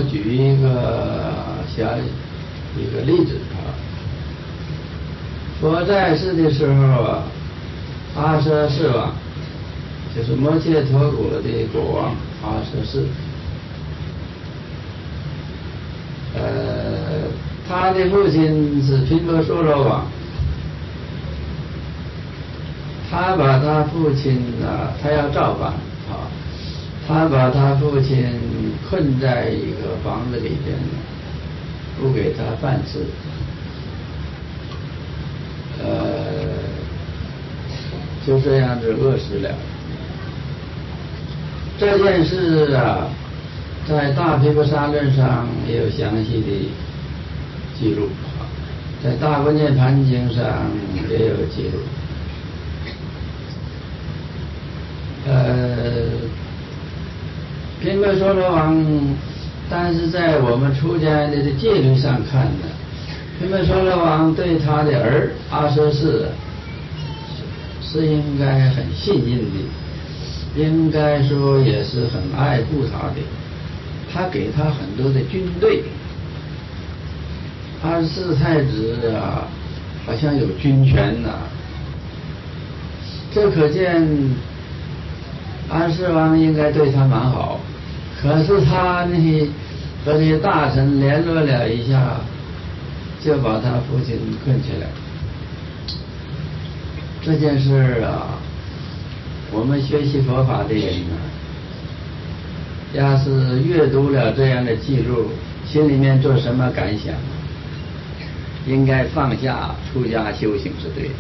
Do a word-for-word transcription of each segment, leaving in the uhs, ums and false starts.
举一个小一个例子啊。佛在世的时候啊，阿舍世王就是摩羯陀国的国王阿舍世，呃，他的父亲是频婆娑罗王，他把他父亲啊，他要造反啊，他把他父亲困在一个房子里边，不给他饭吃，呃，就这样子饿死了。这件事啊，在大毗婆沙论上也有详细的记录，在大般涅盘经上也有记录。呃，频婆娑罗王，但是在我们出家人的戒律上看呢，频婆娑罗王对他的儿阿舍世是应该很信任的，应该说也是很爱护他的，他给他很多的军队，阿舍太子啊，好像有军权呐、啊，这可见阿舍王应该对他蛮好，可是他呢和这些大臣联络了一下，就把他父亲困起来。这件事啊，我们学习佛法的人呢，要是阅读了这样的记录，心里面做什么感想？应该放下出家修行是对的。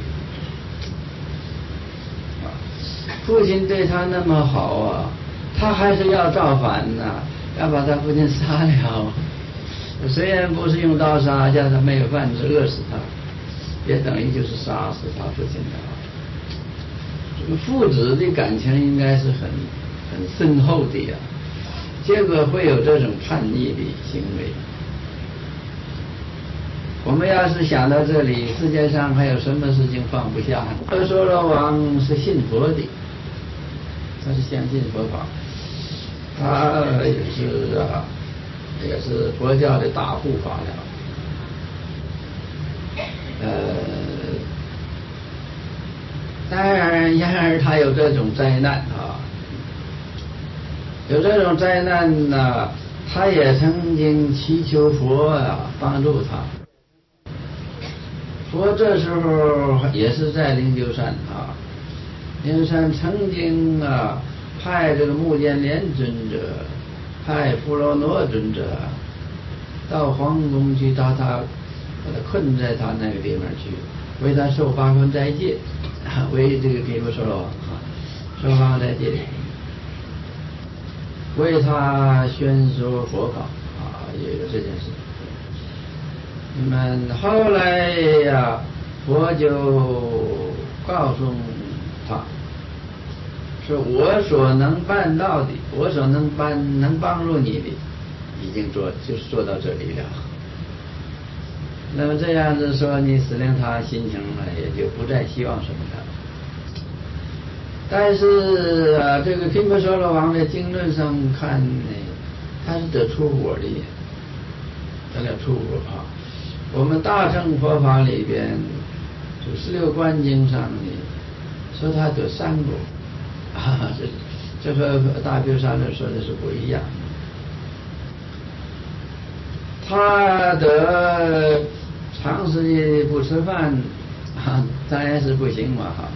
父亲对他那么好啊，他还是要造反呐、啊，要把他父亲杀了。虽然不是用刀杀，叫他没有饭吃，饿死他，也等于就是杀死他父亲的。这个父子的感情应该是很很深厚的呀、啊，结果会有这种叛逆的行为。我们要是想到这里，世界上还有什么事情放不下？频婆娑罗王是信佛的，他是相信佛法，他也是啊，也是佛教的大护法了。呃，当然，然而他有这种灾难啊，有这种灾难呢、啊，他也曾经祈求佛啊帮助他。佛这时候也是在灵鹫山啊，灵鹫山曾经啊派这个目犍连尊者，派富罗那尊者到皇宫去，把他把他困在他那个地方去，为他受八关斋戒，为这个毗婆娑罗王啊受八关斋戒，为他宣说佛法啊，也有这件事。那么后来呀，佛就告诉他，说我所能办到的，我所能帮能帮助你的，已经做就是做到这里了。那么这样子说，你使令他心情呢，也就不再希望什么了。但是啊，这个频婆娑罗王的经论上看呢，他是得出果的，得了出果啊。我们大乘佛法里边，就十六观经上呢，说他得三果，啊，这这和大毗婆沙论说的是不一样。他得长时间不吃饭，啊，当然是不行嘛哈。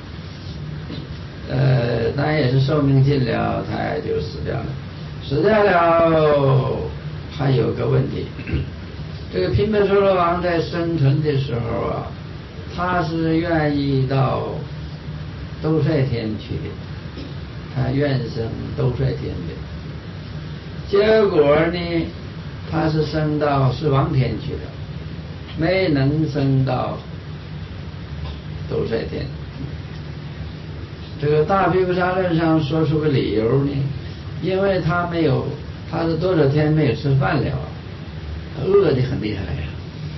呃，当然也是寿命尽了，他也就死掉了。死掉了，还有个问题。这个频婆娑罗王在生存的时候啊，他是愿意到兜率天去的，他愿生兜率天的。结果呢，他是升到十王天去的，没能升到兜率天。这个大毗婆沙论上说出个理由呢，因为他没有，他是多少天没有吃饭了，饿得很厉害呀。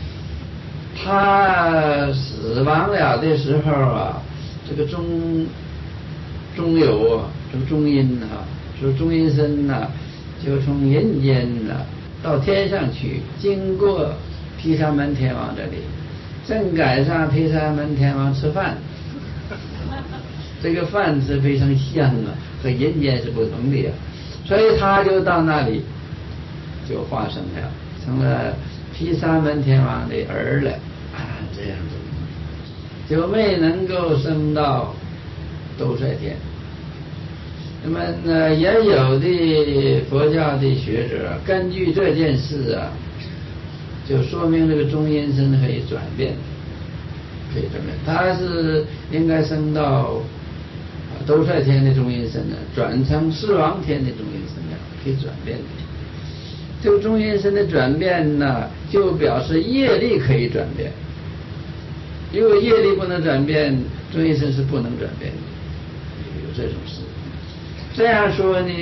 他死亡了的时候啊，这个中中有啊，这个中阴啊，说中阴身呐、啊，就从人间呐、啊、 到天上去，经过毗沙门天王这里，正赶上毗沙门天王吃饭，这个饭是非常香啊，和人间是不同的呀，所以他就到那里就化生了，成了毗沙门天王的儿了啊，这样子就没能够升到兜率天。那么呢，也有的佛教的学者根据这件事啊，就说明这个中阴身可以转变，可以转变，他是应该升到兜率天的中阴身呢，转成四王天的中阴身呢，可以转变的。这个中阴身的转变呢，就表示业力可以转变。如果业力不能转变，中阴身是不能转变的，有这种事。这样说呢，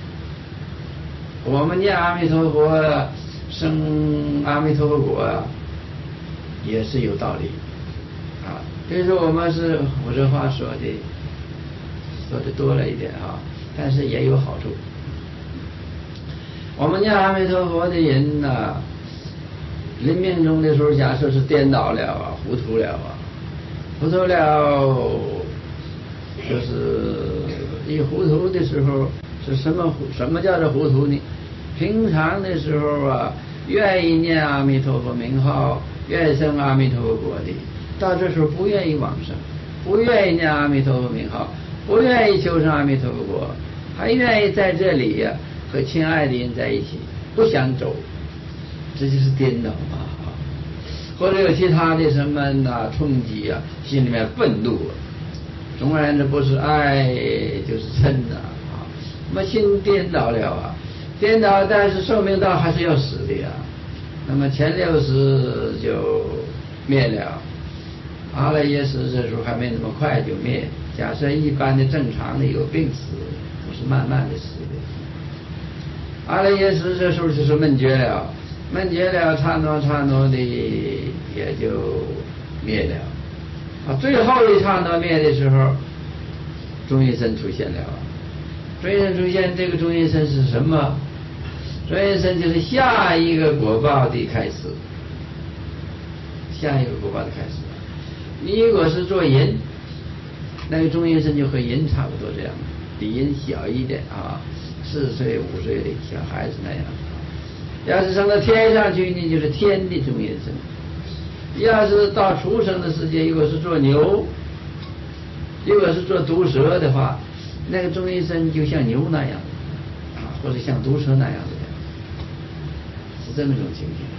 我们念阿弥陀佛生阿弥陀佛果啊，也是有道理啊。比如说我们是我这话说的说的多了一点啊，但是也有好处。我们念阿弥陀佛的人呢、啊，临命终的时候，假设是颠倒了啊，糊涂了啊，糊涂了，就是一糊涂的时候是什么什么叫做糊涂呢？平常的时候啊，愿意念阿弥陀佛名号，愿生阿弥陀佛果的，到这时候不愿意往生，不愿意念阿弥陀佛名号，不愿意求生阿弥陀佛果，还愿意在这里呀、啊、和亲爱的人在一起，不想走，这就是颠倒嘛。或者有其他的什么啊冲击啊，心里面愤怒啊，总而言之不是爱就是嗔呐啊，那么心颠倒了啊，颠倒但是寿命到还是要死的呀，那么前六十就灭了，阿赖耶识这时候还没那么快就灭，假设一般的正常的有病死都是慢慢的死的，阿赖耶识这时候就是闷绝了，闷绝了刹那刹那的也就灭了啊，最后一刹那灭的时候，中阴身出现了。中阴身出现，这个中阴身是什么？中阴身就是下一个果报的开始，下一个果报的开始。你如果是做人，那个中阴身就和人差不多这样，比人小一点啊，四岁五岁的小孩子那样。要是升到天上去呢，就是天的中阴身。要是到畜生的世界，如果是做牛，如果是做毒蛇的话，那个中阴身就像牛那样啊，或者像毒蛇那样的，是这么种情形。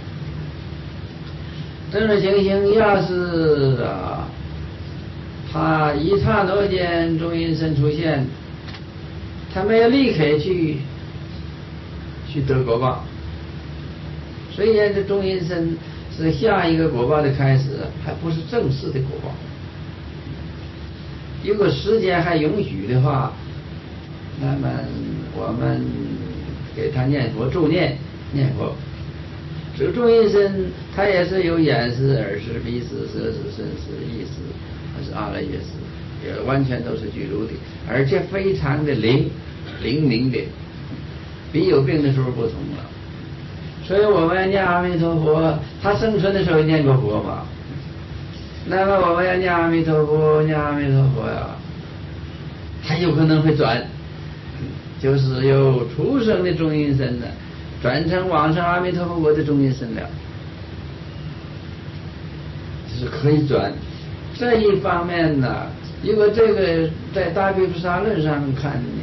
这种情形要是啊，他一刹那间中阴身出现，他没有立刻去去得果报。虽然这中阴身是下一个果报的开始，还不是正式的果报。如果时间还允许的话，那么我们给他念佛助念念佛。这个中阴身它也是有眼识、耳识、鼻识、舌识、身识、意识，它是阿赖耶识，也完全都是具足的，而且非常的灵灵敏的，比有病的时候不同了。所以我们念阿弥陀佛，他生存的时候念过佛嘛，那么我们要念阿弥陀佛，念阿弥陀佛呀，他有可能会转，就是由畜生的中阴身呢，转成往生阿弥陀佛国的中阴身了，就是可以转。这一方面呢，如果这个在大毗菩萨论上看呢，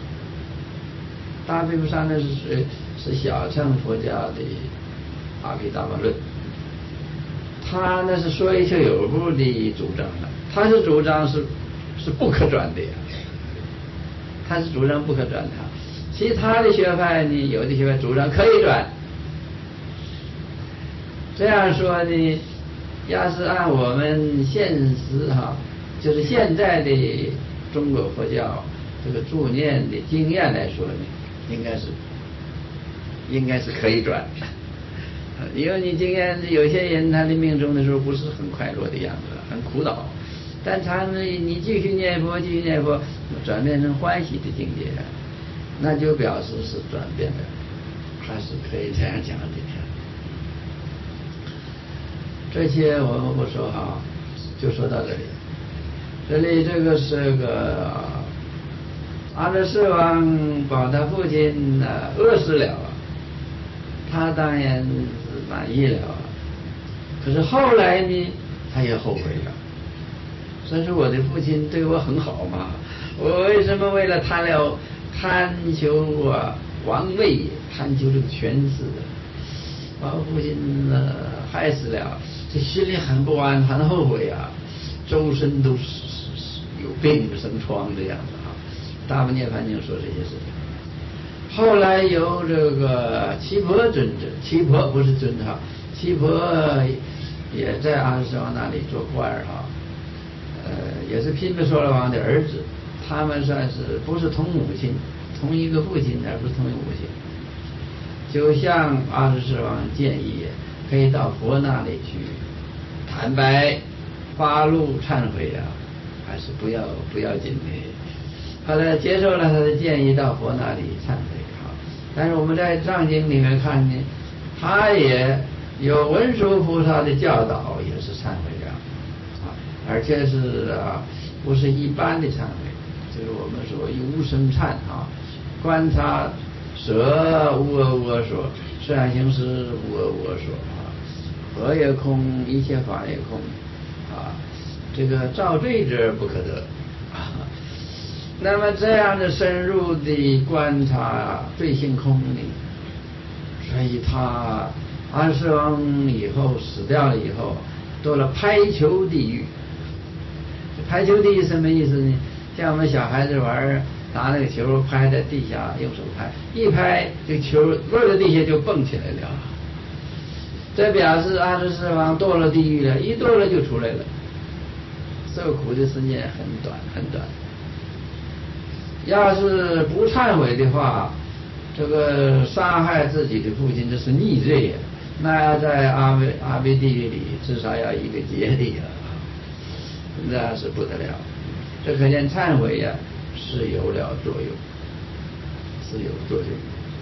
大毗菩萨论是是小乘佛教的阿毗达摩论，他那是说一切有部的主张了，他是主张是是不可转的呀，他是主张不可转的。其他的学派呢，有的学派主张可以转。这样说呢，要是按我们现实哈，就是现在的中国佛教这个助念的经验来说呢，应该是应该是可以转。因为你经验有些人他的命中的时候不是很快乐的样子，很苦恼，但他呢，你继续念佛，继续念佛，转变成欢喜的境界，那就表示是转变了， 还是可以这样讲的。这些我们不说哈，就说到这里。这里这个是个阿德世王把他父亲呢饿死了，他当然是满意了，可是后来呢，他也后悔了。所以说我的父亲对我很好嘛，我为什么为了贪了贪求啊王位，贪求这个权势，把我父亲呢害死了，这心里很不安，很后悔啊，周身都是有病生疮这样子啊。大部涅槃经说这些事情。后来由这个七婆尊者，七婆不是尊哈，七婆也在阿舍王那里做官哈，呃，也是毗婆娑罗王的儿子，他们算是不是同母亲，同一个父亲，而不是同一个母亲。就向阿舍世王建议，可以到佛那里去坦白发怒忏悔啊，还是不要不要紧的。后来接受了他的建议，到佛那里忏悔哈。但是我们在藏经里面看呢，他也有文殊菩萨的教导，也是忏悔的啊，而且是啊不是一般的忏悔，就是我们说无生忏啊，观察舍无我无我所，自然行识无我无我所啊，佛也空，一切法也空啊，这个造罪者不可得啊。那么这样的深入的观察罪性空理，所以他阿舍王以后死掉了以后，到了拍球地狱。拍球地狱什么意思呢？像我们小孩子玩，拿那个球拍在地下，用手拍，一拍这个球落在地下就蹦起来了。这表示阿舍世王堕了地狱了，一堕了就出来了，受苦的时间很短很短。要是不忏悔的话，这个杀害自己的父亲，这是逆罪呀，那要在阿维阿维地狱里至少要一个劫的呀，那是不得了。这可见忏悔呀是有了作用，是有作用。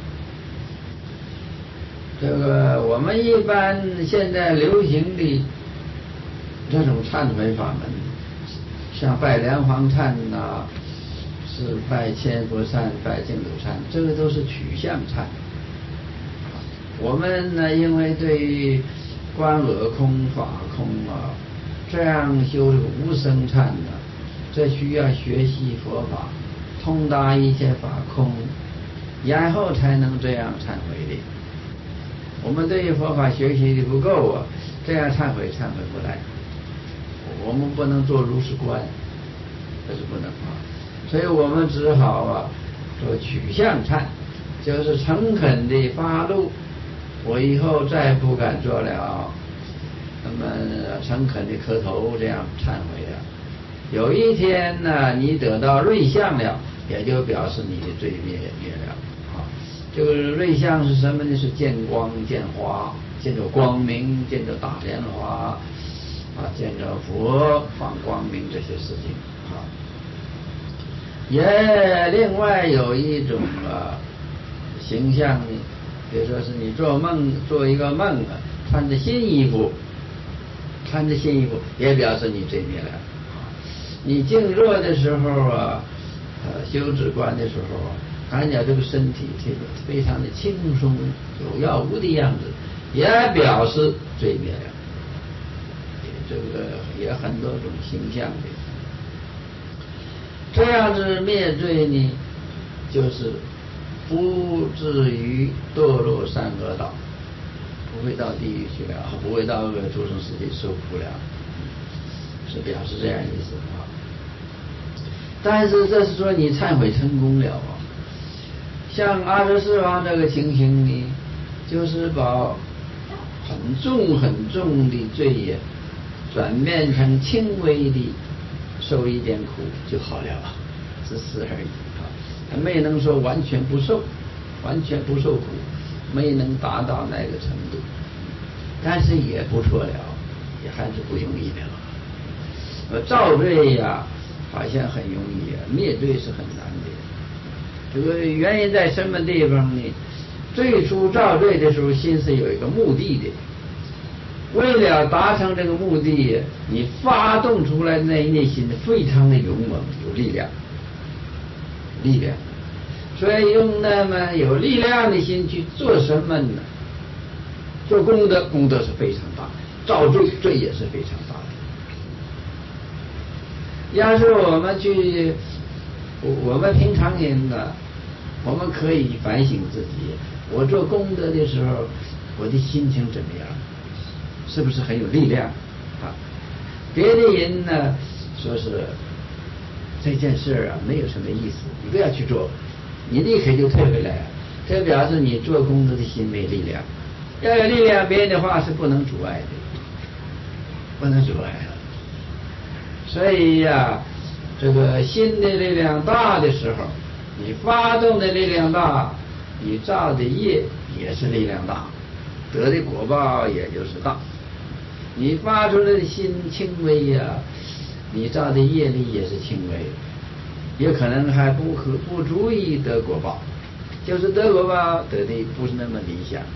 这个我们一般现在流行的这种忏悔法门，像拜莲花忏呐，是拜千佛忏、拜净土忏，这个都是取向忏。我们呢，因为对于观我空、法空啊，这样修这个无生忏呢，这需要学习佛法，通达一切法空，然后才能这样忏悔的。我们对于佛法学习的不够啊，这样忏悔忏悔不来。我们不能做如是观，这是不能啊。所以我们只好啊做取向忏，就是诚恳的发怒，我以后再不敢做了，那么诚恳的磕头这样忏悔啊。有一天呢，你得到瑞相了，也就表示你的罪灭灭了啊。这个瑞相是什么呢？是见光见花，见着光明，见着大莲花啊，见着佛放光明这些事情啊。也另外有一种啊形象呢，比如说是你做梦做一个梦啊，穿着新衣服，穿着新衣服也表示你罪灭了。你静坐的时候啊，呃修止观的时候啊，感觉这个身体这个非常的轻松有药无的样子，也表示罪灭了。这个也很多种形象的。这样子灭罪呢，就是不至于堕落三恶道，不会到地狱去了，不会到诸生世界受苦了，是表示这样意思啊。但是这是说你忏悔成功了啊。像阿舍世王这个情形呢，就是把很重很重的罪业转变成轻微的受一点苦就好了，只是而已啊，他没能说完全不受，完全不受苦，没能达到那个程度，但是也不错了，也还是不容易的。呃，造罪呀，好像很容易啊，灭罪是很难的。这个原因在什么地方呢？ 最初造罪的时候，心是有一个目的的，为了达成这个目的，你发动出来那一内心非常的勇猛，有力量，力量。所以用那么有力量的心去做什么呢？做功德，功德是非常大的；造罪，罪也是非常大的。要是我们去，我们平常人呢，我们可以反省自己：我做功德的时候，我的心情怎么样？是不是很有力量啊？别的人呢说是这件事啊没有什么意思，你不要去做，你立刻就退回来，这表示你做功德的心没力量。要有力量，别人的话是不能阻碍的，不能阻碍的。所以呀、啊，这个心的力量大的时候，你发动的力量大，你造的业也是力量大，得的果报也就是大。你发出来的心轻微呀、啊，你造的业力也是轻微，也可能还不可不足以得果报，就是得果报得的不是那么理想。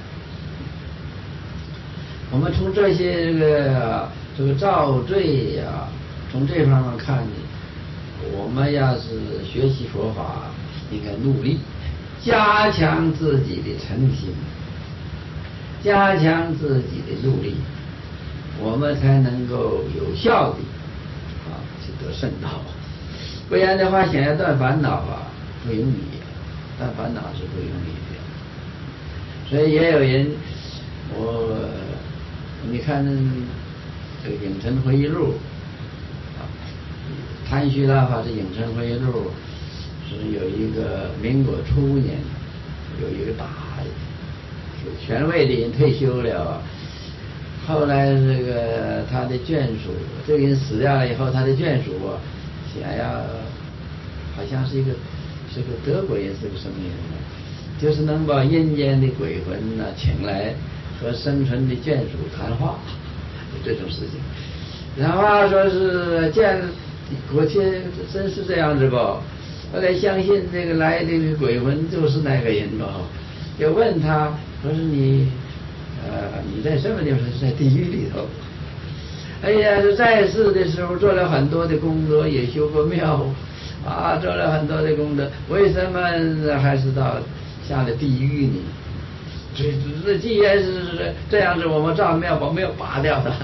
我们从这些这个这个造罪呀、啊，从这方面看呢，我们要是学习佛法，应该努力加强自己的诚心，加强自己的努力，我们才能够有效的啊去得圣道。不然的话，想要断烦恼啊，不容易，断烦恼是不容易的。所以也有人，我你看这个《影城回忆录》啊，谭旭大法师《影城回忆录》是有一个民国初年，有一个大权位的人退休了，后来这个他的眷属，这个人死掉了以后，他的眷属想要，好像是一个是个德国人，是个什么人呢？就是能把阴间的鬼魂呢请来和生存的眷属谈话，这种事情。然后说是见过去真是这样子吧？后来相信这个来的鬼魂就是那个人吧？就问他说是你呃你在什么地方？是在地狱里头。哎呀，是在世的时候做了很多的功德，也修过庙啊，做了很多的功德，为什么还是到下了地狱呢？这这既然是这样子，我们照庙把庙拔掉的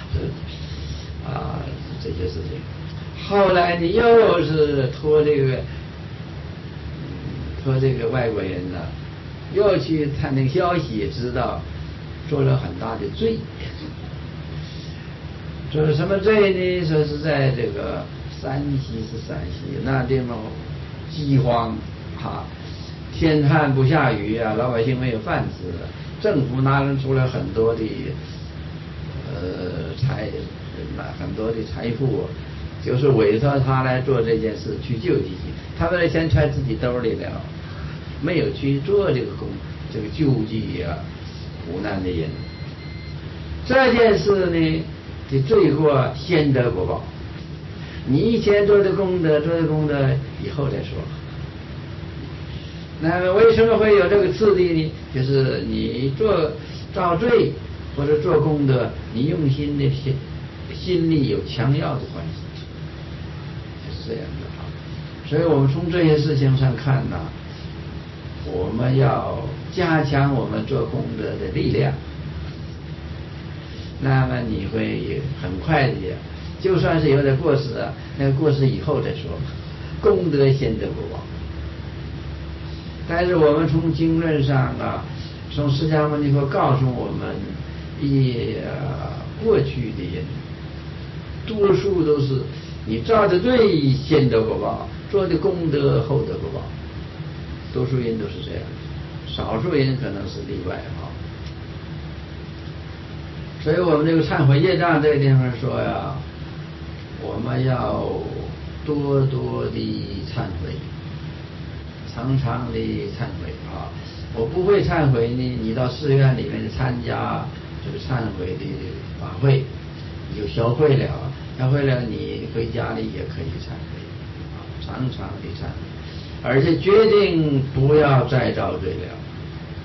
啊，这些事情。后来你又是托这个托这个外国人呢，又去探听消息，知道做了很大的罪。做了什么罪呢？说是在这个山西是山西那地方饥荒啊，天旱不下雨啊，老百姓没有饭吃，政府拿出了很多的呃财，拿很多的财富，就是委托他来做这件事去救济，他把钱揣自己兜里了，没有去做这个工这个救济啊苦难的人。这件事呢的罪过先得果报，你以前做的功德，做的功德以后再说。那么为什么会有这个次第呢？就是你做造罪或者做功德，你用心的心心力有强要的关系，就是这样的啊。所以我们从这些事情上看呢，我们要加强我们做功德的力量。那么你会很快的，就算是有点过失啊，那个过失以后再说，功德先得果报。但是我们从经论上啊，从释迦牟尼佛告诉我们，以、呃、过去的人，多数都是你造的罪先得果报，做的功德后得果报，多数人都是这样，少数人可能是例外啊。所以我们这个忏悔业障这个地方说呀，我们要多多的忏悔，常常的忏悔啊！我不会忏悔呢，你到寺院里面参加这个忏悔的法会，你就学会了，学会了你回家里也可以忏悔啊，常常的忏悔，而且决定不要再造罪了。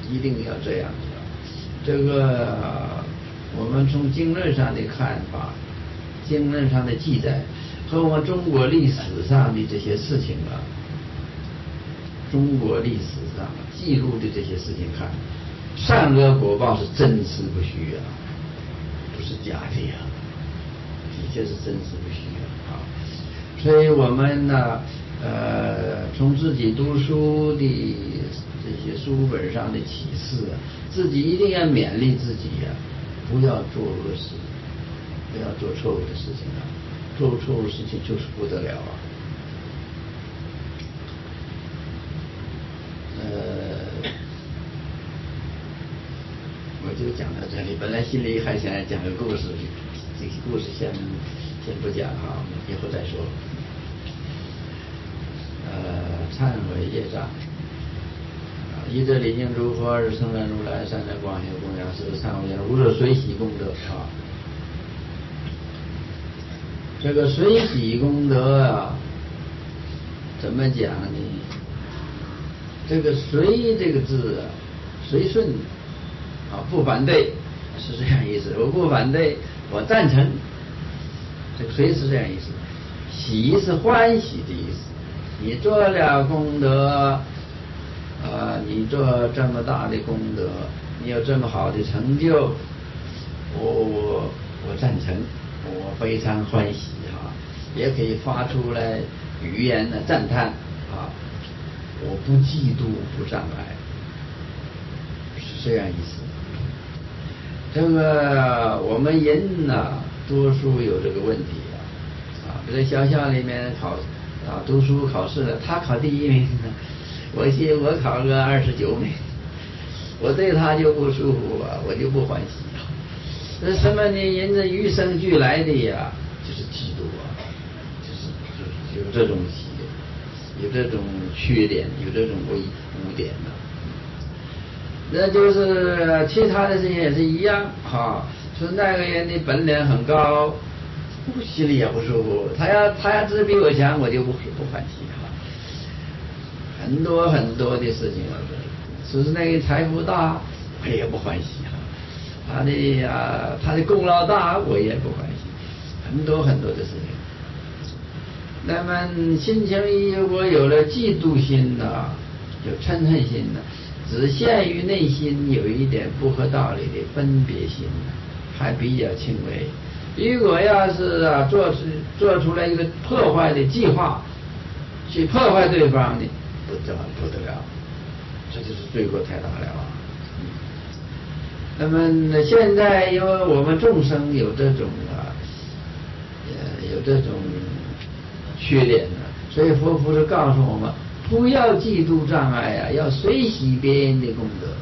一定要这样子。这个我们从经论上的看法，经论上的记载和我们中国历史上的这些事情啊，中国历史上记录的这些事情看，善恶果报是真实不虚啊，不是假的呀、啊，的确是真实不虚啊。所以我们呢，呃，从自己读书的这些书本上的启示啊，自己一定要勉励自己呀、啊，不要做恶事，不要做错误的事情啊，做错误的事情就是不得了啊。呃，我就讲到这里。本来心里还想讲个故事，这个故事先先不讲哈，以后再说。呃，忏悔业障。一者礼敬诸佛，二者称赞如来，三者广修供养，四者忏悔业障，五者随喜功德啊。这个随喜功德啊，怎么讲呢？这个随这个字啊，随顺啊，不反对，是这样意思。我不反对，我赞成。这个随是这样意思。喜是欢喜的意思。你做了功德，啊，你做这么大的功德，你有这么好的成就，我我我赞成，我非常欢喜哈、啊，也可以发出来语言的赞叹啊，我不嫉妒不障碍，是这样意思。这个我们人呐、啊，多数有这个问题啊，啊，比如学校里面考啊读书考试了，他考第一名呢，我去我考个二十九名，我对他就不舒服啊，我就不欢喜啊。这什么呢？人这与生俱来的呀，就是嫉妒啊，就是就有这种习，有这种缺点，有这种污污点呢、啊。那就是其他的事情也是一样哈，说那个人的本领很高，我心里也不舒服。他要他要只比我强，我就不不欢喜哈。很多很多的事情啊，说是那个财富大，我也不欢喜哈。他的啊，他的功劳大，我也不欢喜。很多很多的事情。那么心情如果有了嫉妒心呐、啊，有嗔恨心呐、啊。只限于内心有一点不合道理的分别心，还比较轻微。如果要是啊做出做出来一个破坏的计划，去破坏对方的，不得不得了，这就是罪过太大了啊。那么现在因为我们众生有这种啊，呃有这种缺点呢，所以佛菩萨告诉我们。不要嫉妒障碍啊，要随喜别人的功德。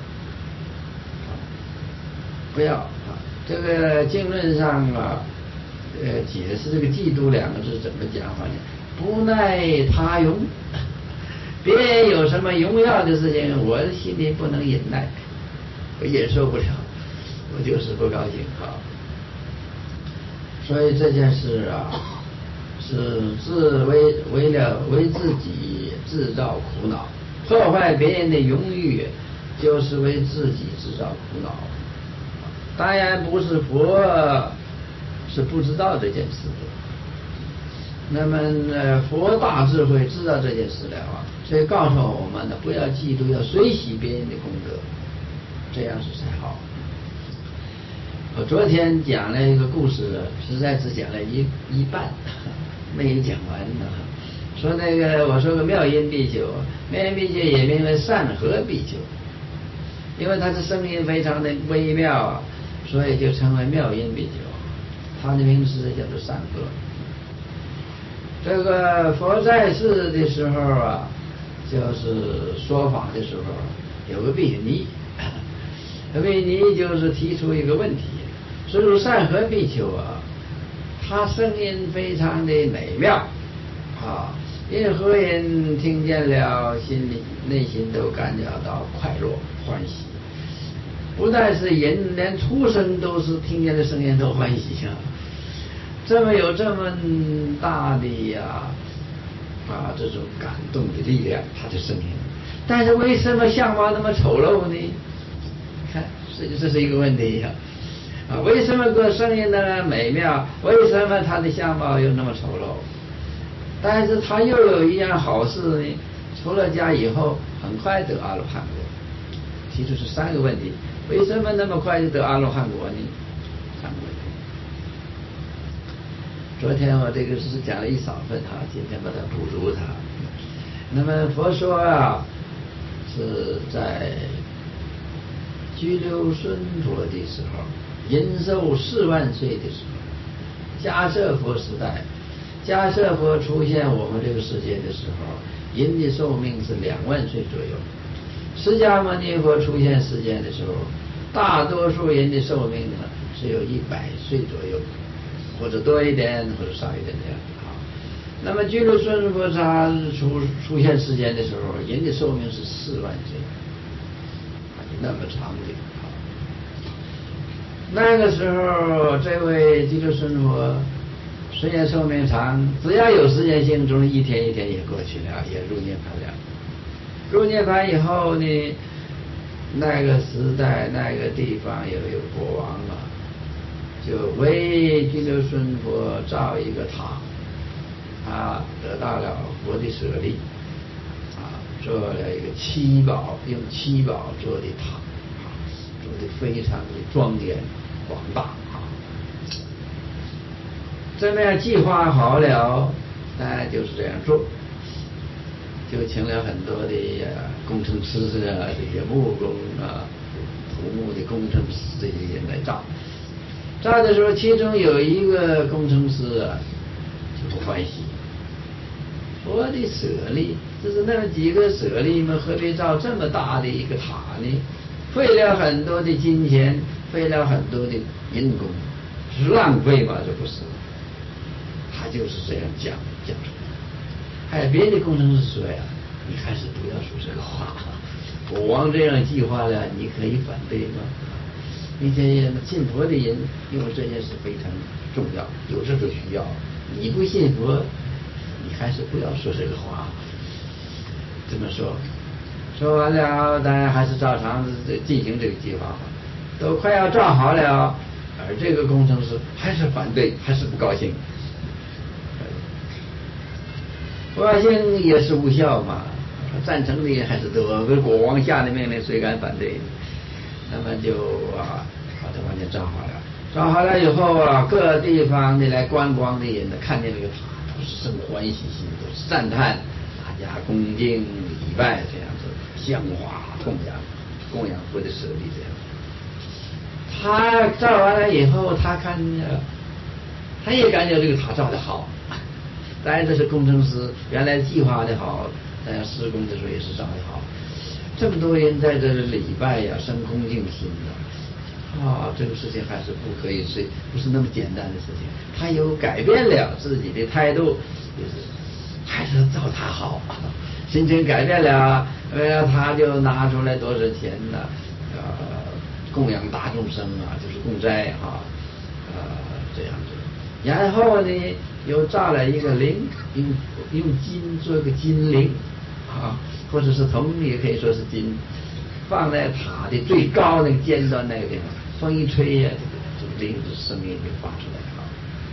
不要啊，这个经论上啊，呃，解释这个嫉妒两个字怎么讲法呢？不耐他荣，别人有什么荣耀的事情，我心里不能忍耐，我忍受不了，我就是不高兴啊。所以这件事啊，是自为为了为自己制造苦恼，破坏别人的荣誉，就是为自己制造苦恼。当然不是佛是不知道这件事的，那么呃佛大智慧知道这件事了啊，所以告诉我们呢，不要嫉妒，要随喜别人的功德，这样是才好。我昨天讲了一个故事，实在只讲了一一半，没有讲完呢。说那个我说个妙音比丘，妙音比丘也名为善和比丘，因为他的声音非常的微妙啊，所以就称为妙音比丘。他的名字叫做善和。这个佛在世的时候啊，就是说法的时候，有个比尼，比尼就是提出一个问题。所以说善和比丘啊，他声音非常的美妙啊，任何人听见了，心里内心都感觉到快乐欢喜。不但是人，连畜生都是听见的声音都欢喜啊。这么有这么大的呀啊这种感动的力量，他的声音。但是为什么相貌那么丑陋呢？ 这这是一个问题呀。啊，为什么个声音呢美妙？为什么他的相貌又那么丑陋？但是他又有一样好事呢，出了家以后很快得阿罗汉果。提出是三个问题：为什么那么快就得阿罗汉果呢？三个问题。昨天我这个是讲了一少份哈，今天把它补足它。那么佛说啊，是在拘留孙佛的时候，阴寿四万岁的时候，迦摄佛时代，迦摄佛出现我们这个世界的时候，人的寿命是两万岁左右。释迦牟尼佛出现世间的时候，大多数人的寿命呢是有一百岁左右，或者多一点，或者少一点这样啊。那么拘留孙佛他出出现世间的时候，人的寿命是四万岁，那么长的啊。那个时候，这位拘留孙佛虽然寿命长，只要有时间性，总是一天一天也过去了，也入涅槃了。入涅槃以后呢，那个时代那个地方有有国王啊，就为拘留孙佛造一个塔，他得到了佛的舍利啊，做了一个七宝，用七宝做的塔，做的非常的庄严广大啊。这么样计划好了，那就是这样做。就请了很多的工程师啊，这些木工啊、土木的工程师这些人来造。造的时候，其中有一个工程师啊，就不欢喜。佛的舍利，就是那么几个舍利嘛，何必造这么大的一个塔呢？费了很多的金钱，费了很多的人工，是浪费嘛？这不是？他就是这样讲讲出来。哎，别的工程师说呀，你还是不要说这个话。国王这样计划了，你可以反对吗？那些信佛的人，因为这件事非常重要，有这个需要。你不信佛，你还是不要说这个话。这么说，说完了，当然还是照常进行这个计划吧。都快要造好了，而这个工程师还是反对，还是不高兴。不高兴也是无效嘛，赞成的人还是多，跟国王下的命令，谁敢反对？那么就啊，把它完全造好了。造好了以后啊，各地方的来观光的人呢，看见这个塔，都是生欢喜心，都是赞叹，大家恭敬礼拜，这样子香花供养，供养佛的舍利这样。他造完了以后，他看着，他也感觉这个塔造得好。当然这是工程师原来计划的好，大家施工的时候也是造的好。这么多人在这礼拜呀、生恭敬心的啊，这个事情还是不可以是不是那么简单的事情。他又改变了自己的态度，就是还是造他好，心情改变了，呃，他就拿出来多少钱呢？呃，供养大众生啊，就是供斋哈、啊，呃，这样子。然后呢，又造了一个铃，用用金做个金铃啊，或者是铜，也可以说是金，放在塔的最高那个尖端那个地方，风一吹呀、啊，这个这个铃子声音就发出来了。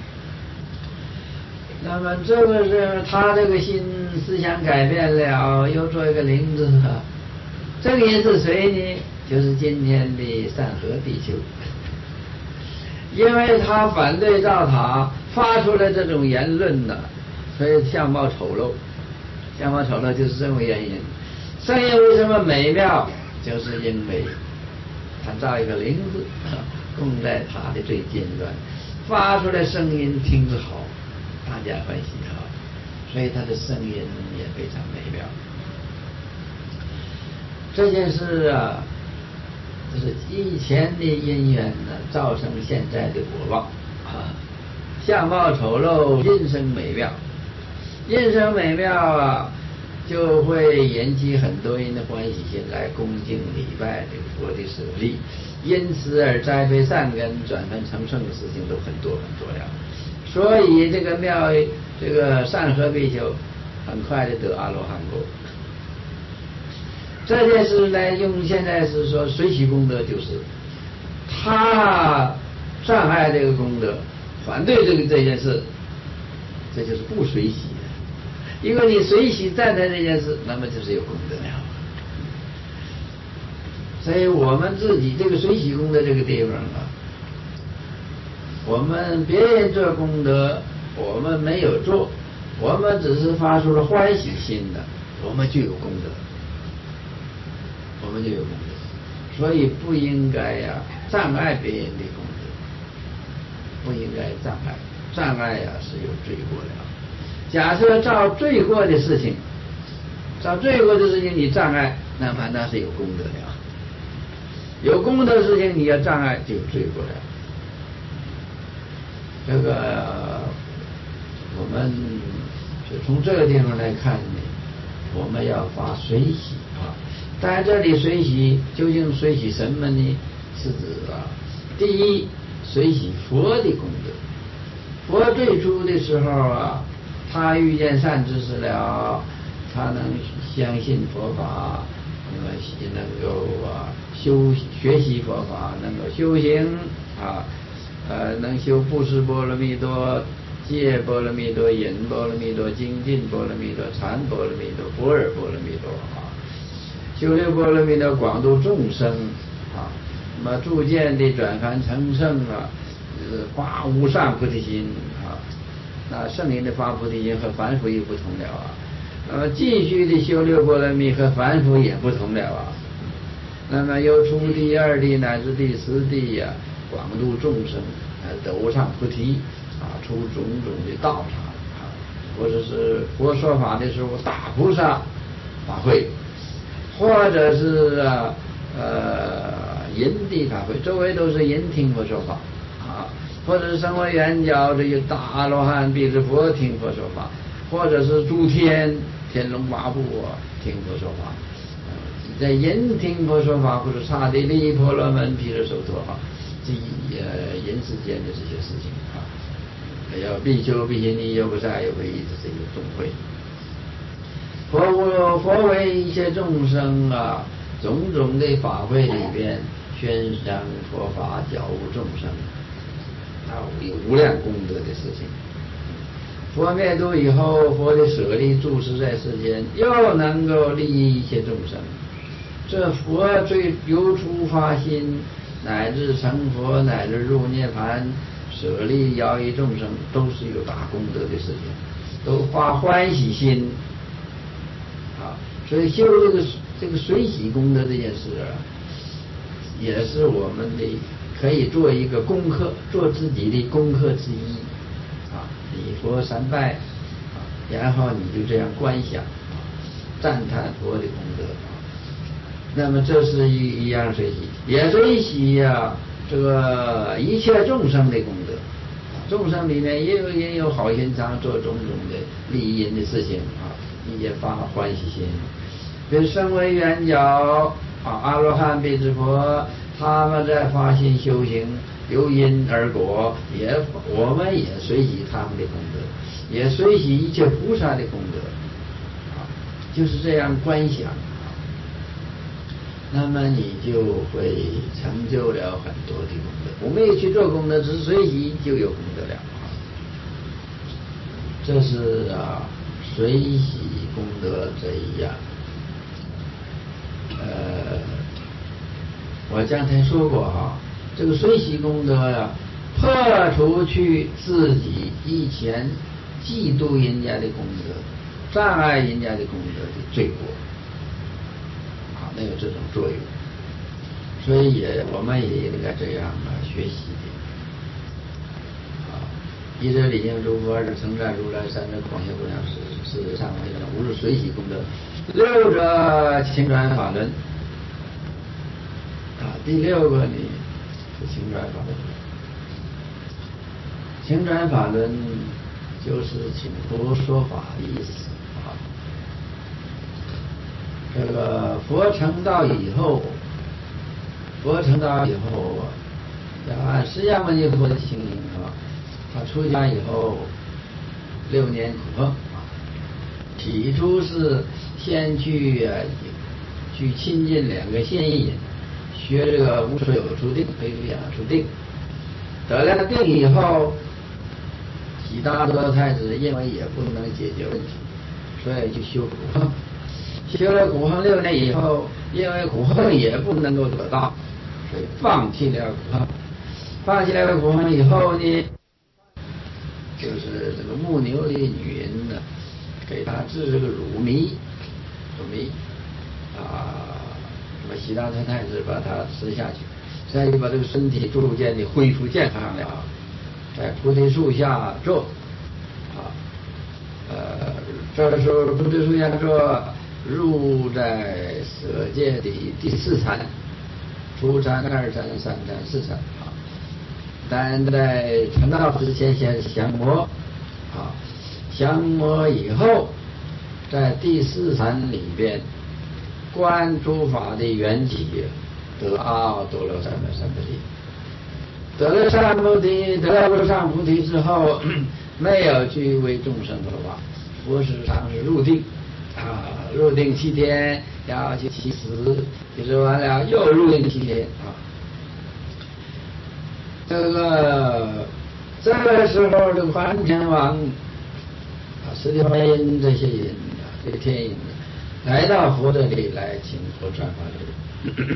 那么这个是他这个心思想改变了，又做一个铃子啊，这个人是谁呢？就是今天的善和比丘。因为他反对造塔，发出了这种言论呢，所以相貌丑陋。相貌丑陋就是这种原因。声音为什么美妙？就是因为他造一个铃子，供在塔的最尖端，发出来声音听着好，大家欢喜好，所以他的声音也非常美妙。这件事啊，就是以前的因缘呢，造成现在的果报啊。相貌丑陋，音声美妙，音声美妙啊，就会引起很多人的欢喜心，来恭敬礼拜这个佛的舍利，因此而栽培善根，转分成圣的事情都很多很多了。所以这个庙，这个善和比丘很快的得阿罗汉果。这件事呢，用现在是说随喜功德，就是他障碍这个功德，反对这个这件事，这就是不随喜的。因为你随喜赞叹这件事，那么就是有功德了。所以我们自己这个随喜功德这个地方啊，我们别人做功德，我们没有做，我们只是发出了欢喜心的，我们就有功德，我们就有功德。所以不应该呀、啊、障碍别人的功德，不应该障碍，障碍呀、啊、是有罪过的。假设造罪过的事情，造罪过的事情你障碍，那么那是有功德的。有功德的事情你要障碍，就有罪过了。这个我们就从这个地方来看呢，我们要发随喜啊。但这里随喜究竟随喜什么呢？是指啊，第一随喜佛的功德。佛最初的时候啊，他遇见善知识了，他能相信佛法，那么能够啊修学习佛法，能够修行啊，呃，能修布施波罗蜜多、戒波罗蜜多、忍波罗蜜多、精进波罗蜜多、禅波罗蜜多、般若波罗蜜多啊，修六波罗蜜多广度众生啊，那么逐渐的转凡成圣啊，呃，发无上菩提心啊，那圣人的发菩提心和凡夫也不同了啊。那么继续的修六波罗蜜和凡夫也不同了啊。那么由初地、二地乃至第十地呀、啊，广度众生，啊，得上菩提啊，出种种的道场啊，或者是佛说法的时候大菩萨法会，或者是啊呃引地法会，周围都是引听佛说法啊，或者是声闻缘觉这些大阿罗汉必是佛听佛说法，或者是诸天天龙八部啊听佛说法，在引听佛说法，或者刹帝利婆罗门毗卢遮陀啊，这呃人世间的这些事情啊，要比丘比丘尼优婆塞有为的这个众会，佛佛为一切众生啊，种种的法会里边宣扬佛法，教悟众生啊，有无量功德的事情。佛灭度以后，佛的舍利住世在世间，又能够利益一切众生。这佛最由初发心，乃至成佛，乃至入涅盘，舍利饶益众生，都是有大功德的事情，都发欢喜心啊。所以修这个这个随喜功德这件事啊，也是我们的可以做一个功课，做自己的功课之一啊。礼佛三拜啊，然后你就这样观想啊，赞叹佛的功德啊。那么这是一一样随喜，也随喜呀、啊，这个一切众生的功德。众生里面也有也有好心肠，做种种的利益人的事情啊，你也发欢喜心。比如声闻缘觉啊，阿罗汉、辟支佛，他们在发心修行，由因而果，也我们也随喜他们的功德，也随喜一切菩萨的功德啊，就是这样观想啊，那么你就会成就了很多的功德。我们也去做功德，只是随喜就有功德了啊。这是啊随喜功德这一样。呃，我刚才说过哈，这个随喜功德呀、啊，破除去自己以前嫉妒人家的功德、障碍人家的功德的罪过，啊，那有这种作用。所以也我们也应该这样啊学习的。啊，一者礼敬诸佛，二者称赞如来，三者广修供养，四四者忏悔等，五者随喜功德，六者勤转法轮。啊，第六个呢是勤转法轮。勤转法轮就是请佛说法的意思啊。这个佛成道以后，佛成道以后啊，按释迦牟尼佛的情形啊，他出家以后六年苦行啊，起初是先去啊去亲近两个仙隐， 学这个无所有出定，非非想出定，得了定以后，悉达多太子因为也不能解决问题，所以就修古亨。修了古亨六年以后，因为古亨也不能够得到，所以放弃了古亨。放弃了古亨以后呢，就是这个牧牛的女人呢，给他治这个乳糜，乳糜啊，那么悉达多太子把它吃下去，这样就把这个身体逐渐的恢复健康了，在菩提树下坐，啊，呃，这时候菩提树下坐，入在舍戒的第四禅，初禅、二禅、三禅、四禅啊。但在成道之前先降魔，啊，降魔以后，在第四禅里边观诸法的缘起，得啊得了三藐三菩提，得了三菩提，得了上菩提之后，没有去为众生说法，佛时常是入定，啊，入定七天，要去起死，起死完了又入定七天啊。这个这个时候，这个梵天王啊，释迦牟尼这些人啊，这些天人来到佛这里来请佛传法轮。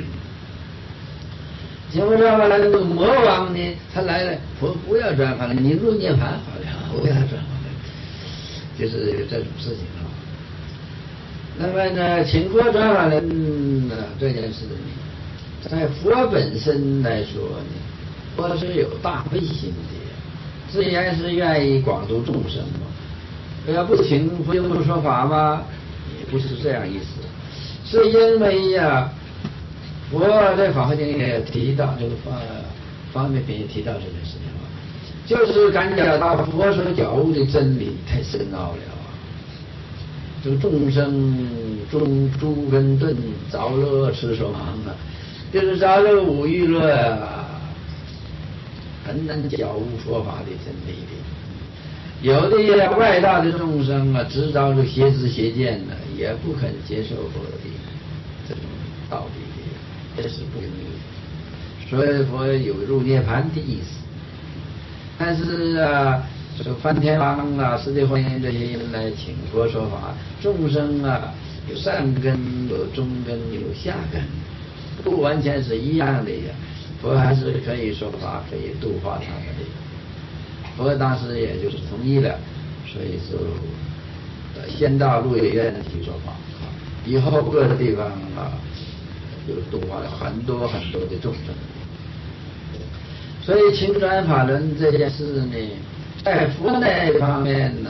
请佛传法轮，这个魔王呢，他来了，佛不要传法轮，你入涅盘好了，不要传法轮，就是有这种事情啊。那么呢，请佛传法轮呢这件事呢，在佛本身来说呢，佛是有大悲心的，自然是愿意广度众生嘛。要不请佛就不说法吗？也不是这样意思，是因为呀，佛在《法华经》也提到这个方方面品也提到这件事情啊，就是感觉到佛所觉悟的真理太深奥了啊。这个众生中诸根顿，着乐痴所盲啊，就是着这个五欲乐啊，很难觉悟佛法的真理的。有的外道的众生啊，执着着邪知邪见呢，也不肯接受佛的这种道理的，这是不容易。所以佛有入涅盘的意思。但是啊，这个梵天王啊、释迦牟尼这些人来请佛说法，众生啊有善根、有中根、有下根，不完全是一样的呀。佛还是可以说法，可以度化他们的。佛当时也就是同意了，所以就先到鹿野苑去说法，以后各个地方啊，就度化了很多很多的众生。所以请转法轮这件事呢，在佛那方面呢，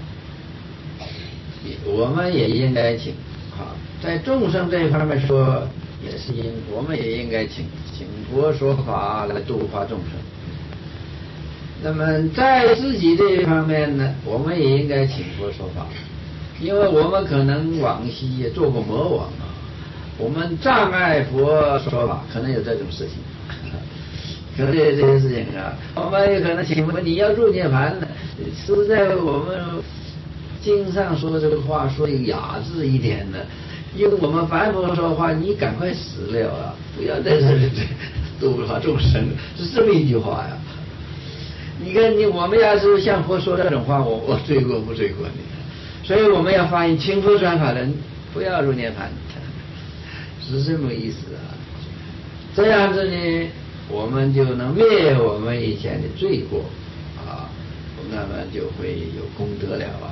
我们也应该请啊；在众生这一方面说，也是应我们也应该请请佛说法来度化众生。那么在自己这一方面呢，我们也应该请佛说法，因为我们可能往昔也做过魔王啊，我们障碍佛说法，可能有这种事情，可能有这些事情啊，我们也可能请佛，你要入涅盘呢，实在我们经上说这个话说的雅致一点的，用我们凡夫说话，你赶快死了啊，不要在这里度化众生，是这么一句话呀。你看你，我们要是向佛说这种话，我我罪过不罪过你？所以我们要发愿请佛转法轮，不要入涅盘，是这么意思啊。这样子呢，我们就能灭我们以前的罪过啊，那么就会有功德了啊。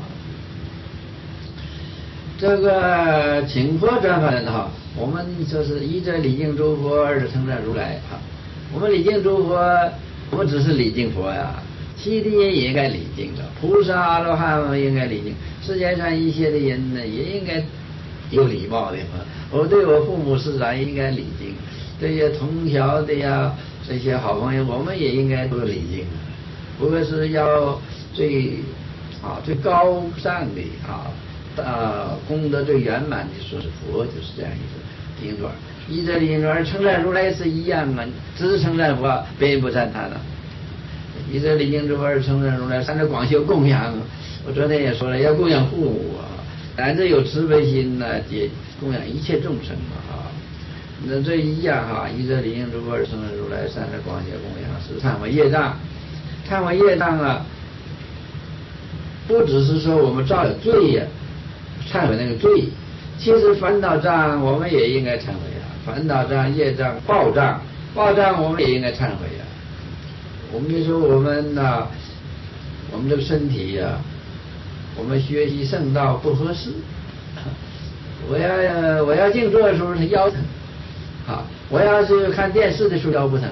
这个请佛转法轮哈，我们就是一者礼敬诸佛，二者称赞如来啊。我们礼敬诸佛，我们只是礼敬佛呀，其他也应该礼敬的，菩萨阿罗汉们应该礼敬，世界上一切的人呢也应该有礼貌的嘛。我对我父母师长应该礼敬，这些同学的呀，这些好朋友我们也应该多礼敬。不过是要最啊最高尚的啊啊功德最圆满的，说是佛，就是这样一个经段。一者礼敬如来，称赞如来是一样啊，只是称赞佛，别人不赞他了。一者礼敬诸佛，二称赞如来，三者广修供养。我昨天也说了，要供养父母啊，乃至有慈悲心呐、啊，也供养一切众生啊。 那这一样哈，依着理应如波生的如来三世广显供养是忏悔业障。忏悔业障啊，不只是说我们造了罪呀、啊，忏悔那个罪，其实烦恼障我们也应该忏悔啊，烦恼障、业障、报障、报障我们也应该忏悔啊。我们就说我们呐、啊，我们这个身体呀、啊，我们学习圣道不合适，我要我要静坐的时候是腰疼，啊，我要是看电视的时候腰不疼。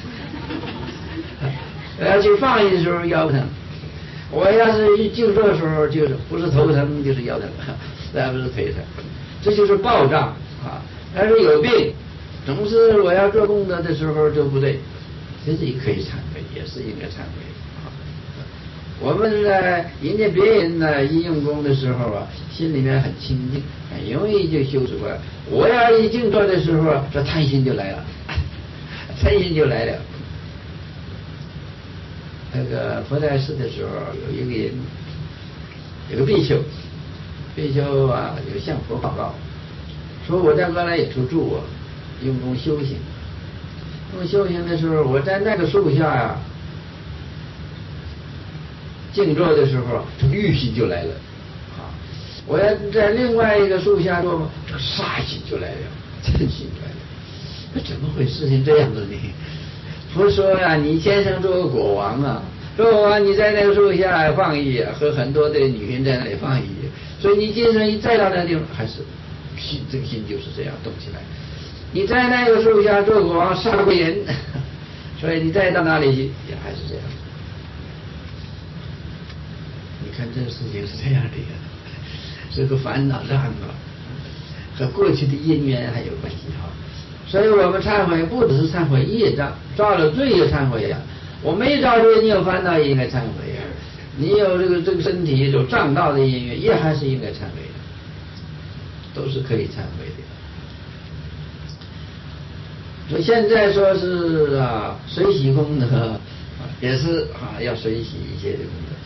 我要去放逸的时候腰不疼，我要是静坐的时候就是不是头疼就是腰疼，再不是腿疼，这就是暴胀啊。但是有病，总是我要做功德的时候就不对，其实也可以忏悔，也是应该忏悔啊。我们呢，人家别人呢一用功的时候啊，心里面很清净，很容易就修出来。我要一静坐的时候啊，这贪心就来了，贪心就来了。那个佛在世的时候，有一个人，有个比丘，比丘啊，有向佛报告，说我在原来也出住啊，用功修行，用修行的时候，我在那个树下呀、啊，静坐的时候，这个欲心就来了，啊，我要在另外一个树下坐，这个杀心就来了，嗔心就来了，那怎么会事情这样子呢？佛说呀、啊，你先生做个国王啊，做国王你在那个树下放逸啊，和很多的女人在那里放逸，所以你今生一再到那个地方，还是心这个心就是这样动起来。你在那个树下做国王杀过人，所以你再到哪里去也还是这样。你看这个事情是这样的呀，这个烦恼障啊，和过去的因缘还有关系哈。所以我们忏悔不只是忏悔业障，造了罪也忏悔呀。我没造罪，你有烦恼也应该忏悔呀。你有这个这个身体有障道的因缘，也还是应该忏悔的，都是可以忏悔的。所以现在说是啊，随喜功德也是啊，要随喜一切的功德。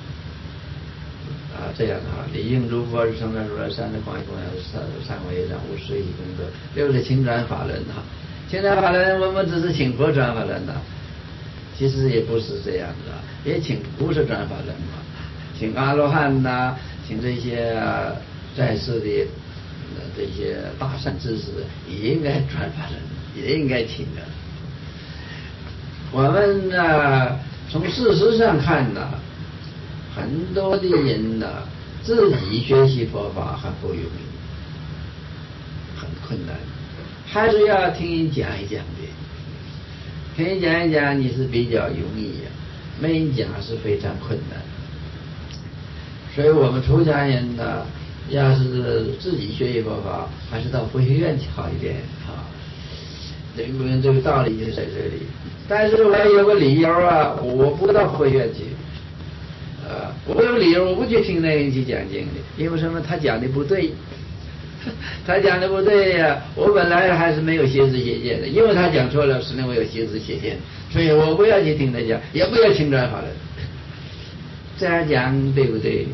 啊，这样的哈，理应如佛生的如来三世广显供养三三位业障无随喜功德。六是请转法轮哈，请转法轮我们只是请佛转法轮的，其实也不是这样的，也请不是转法轮嘛，请阿罗汉呐，请这些、啊、在世的这些大善知识也应该转法轮，也应该请的。我们呢、啊，从事实上看呢。很多的人呢、啊，自己学习佛法很不容易，很困难，还是要听人讲一讲的。听人讲一讲你是比较容易呀、啊，没人讲是非常困难。所以我们出家人呢，要是自己学习佛法，还是到佛学院去好一点啊。这个这个道理就在这里。但是我有个理由啊，我不到佛学院去。呃，我有理由我不去听那个人去讲经的，因为什么？他讲的不对，他讲的不对呀、啊。我本来还是没有邪知邪见的，因为他讲错了，使得我有邪知邪见，所以我不要去听他讲，也不要请转法轮。这样讲对不对？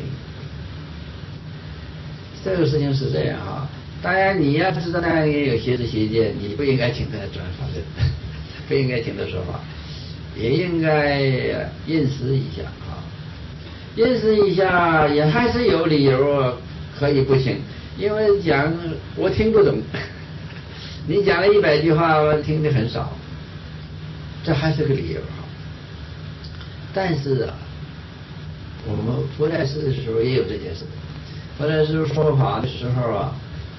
这个事情是这样啊。当然，你要知道那个人有邪知邪见，你不应该请他转法轮，不应该听他说话，也应该认识一下啊。认识一下也还是有理由可以不听，因为讲我听不懂，你讲了一百句话我听的很少，这还是个理由。但是啊，我们佛在世的时候也有这件事，佛在世说法的时候啊，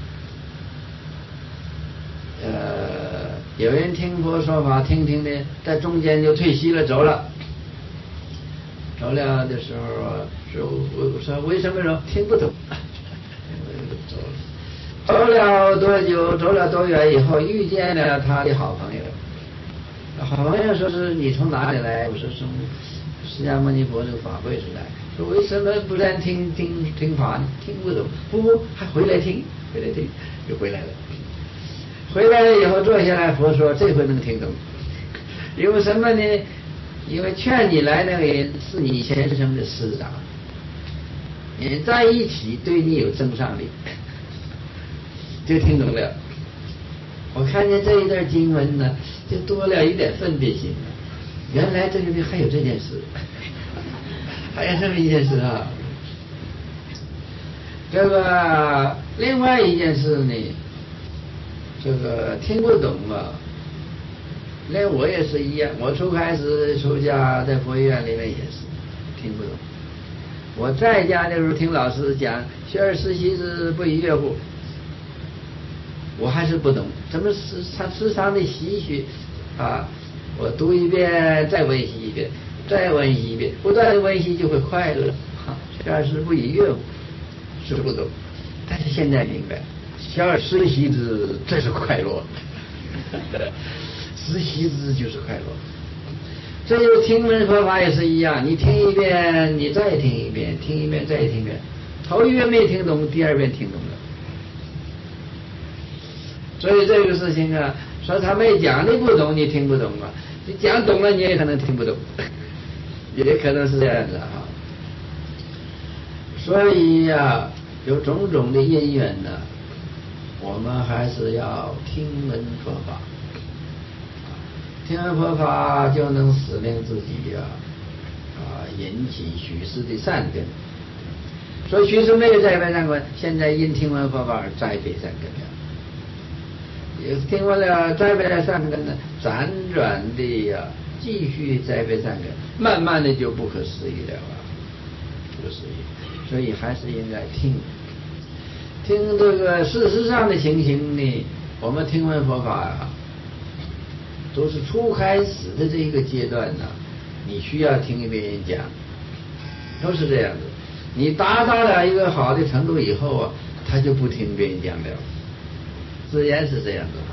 呃，有人听佛说法听听的，在中间就退席了走了。走了的时候说，我说为什么说听不懂？走了，走了多久？走了多远以后，遇见了他的好朋友。好朋友说是你从哪里来？我说从释迦牟尼佛这个法会上来。说为什么不但听听听法呢？听不懂，不还回来听，回来听，又回来了。回来了以后坐下来，佛说这回能听懂，因为什么呢？因为劝你来那个人是你先生的师长，你在一起对你有增上力，就听懂了。 我看见这一段经文呢，就多了一点分别心。原来这里面还有这件事，还有这么一件事啊。这个另外一件事呢，这个听不懂啊。那我也是一样，我初开始出家在佛院里面也是听不懂。我在家的时候听老师讲学而时习之，不亦乐乎，我还是不懂怎么时常时常的习学啊，我读一遍再温习一遍，再温习一遍，不断的温习就会快乐啊，学而时不亦乐乎是不懂，但是现在明白学而时习之这是快乐。实习之就是快乐。这就听闻佛法也是一样，你听一遍，你再听一遍，听一遍再听一遍，头一遍没听懂，第二遍听懂了。所以这个事情啊，说他没讲你不懂，你听不懂啊；你讲懂了，你也可能听不懂，也可能是这样的啊。所以呀、啊，有种种的因缘呢，我们还是要听闻佛法。听闻佛法就能使令自己啊啊引起许氏的善根，所以许氏没有栽培善根，现在因听闻佛法而栽培善根了。也听闻了栽培了善根呢，辗转的呀、啊、继续栽培善根，慢慢的就不可思议了啊，不可思议。所以还是应该听听这个事实上的情形呢。我们听闻佛法啊，都是初开始的这一个阶段呢，你需要听别人讲，都是这样的。你达到了一个好的程度以后啊，他就不听别人讲了，自然是这样的。